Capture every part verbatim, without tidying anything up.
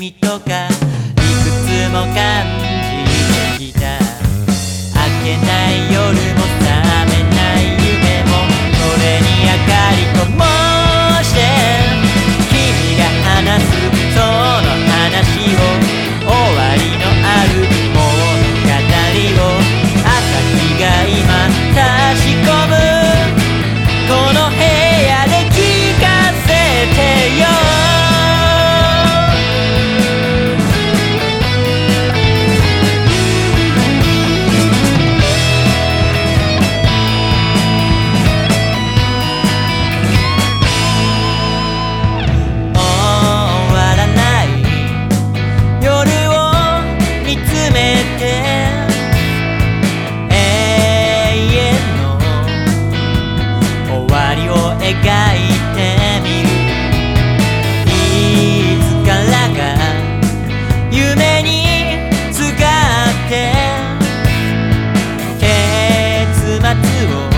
みとかいくつも感じてきた。明けない夜も覚めない夢もそれに明かり灯して君が話すその話を終わりのある物語を朝日が今差し込むこの部屋で聞かせてよ。描いてみるいつからか夢にすがって結末を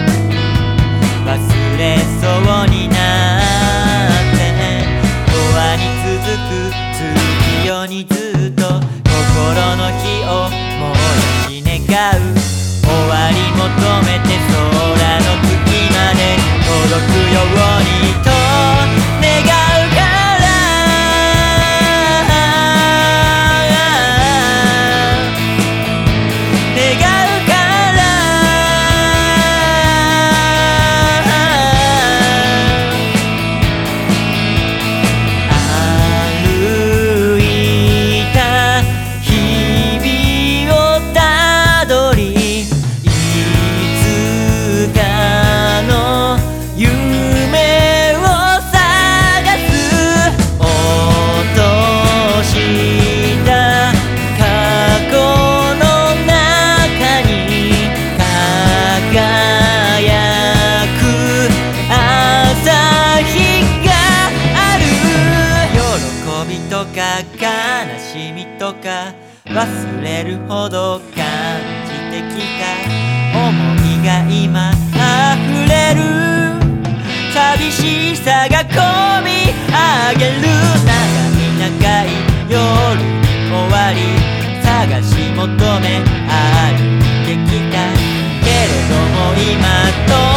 忘れそうになって永遠に続く月夜にずっと心の火を燃やし願う終わり求めて空の月まで届くようにと願うから願うから歩いた日々をたどりいつかの夢を探す落とした過去の中に輝く朝日がある。喜びとか悲しみとか忘れるほど感じてきた想いが今溢れる寂しさがこみ上げる。長い長い夜に終わり探し求め歩いてきたけれども今と